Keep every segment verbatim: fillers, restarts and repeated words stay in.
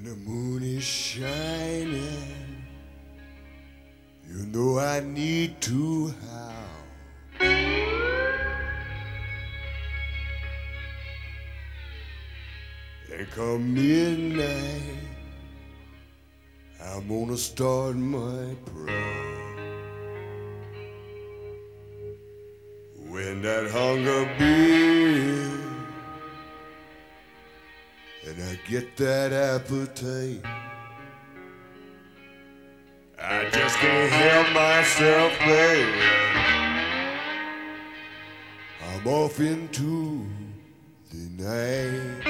When the moon is shining, you know I need to howl. And come midnight, I'm gonna start my prowl. When that hunger builds and I get that appetite, I just can't help myself, baby. I'm off into the night.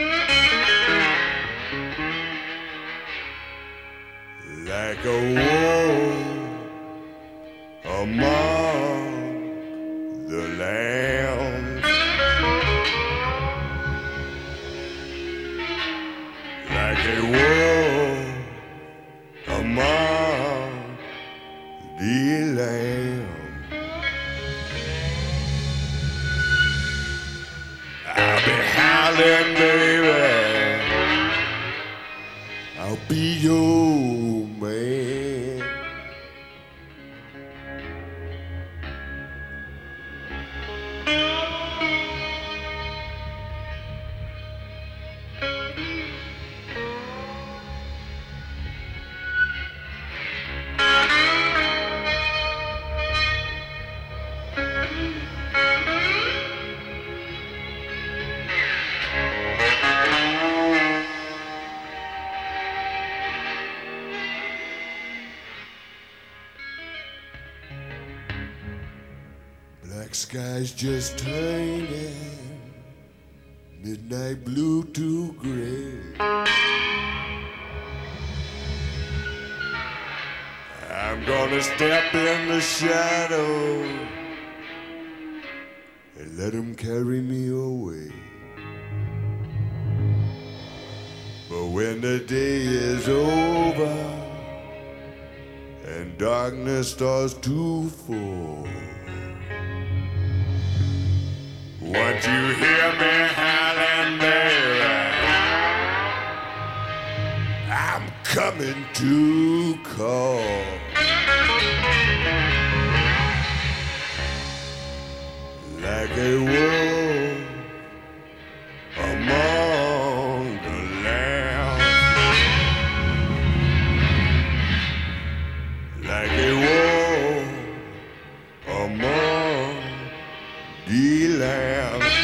Like a wolf among the lambs, like a wolf among the lambs. I'll be howling, baby. I'll be your man. Black skies just turning, midnight blue to gray. I'm gonna step in the shadow and let 'em carry me away. But when the day is over and darkness starts to fall, won't you hear me howling, baby? I'm coming to call. Like a wolf among the lambs, like a wolf among the lambs.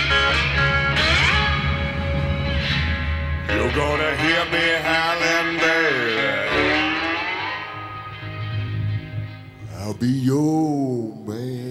You're gonna hear me howling, baby. I'll be your man.